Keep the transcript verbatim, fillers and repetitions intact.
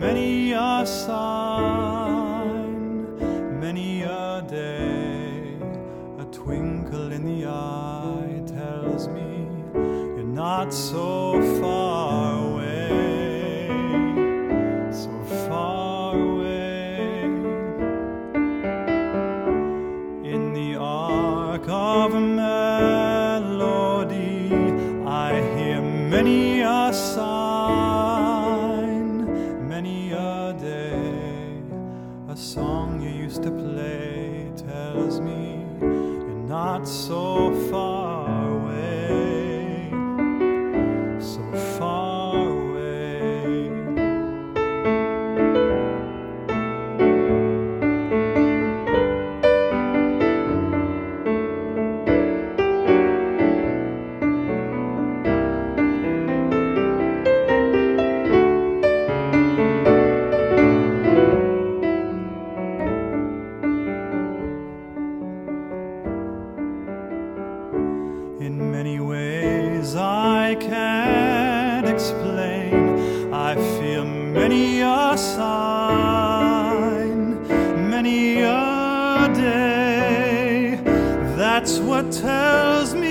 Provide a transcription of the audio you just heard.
many a sign, many a day. A twinkle in the eye tells me you're not so far away, so far away. In the arc of a melody, I hear many a sign, many a day. A song you used to play tells me you're not so far away, so far away. In many ways I can't explain, I feel many a sign, many a day. That's what tells me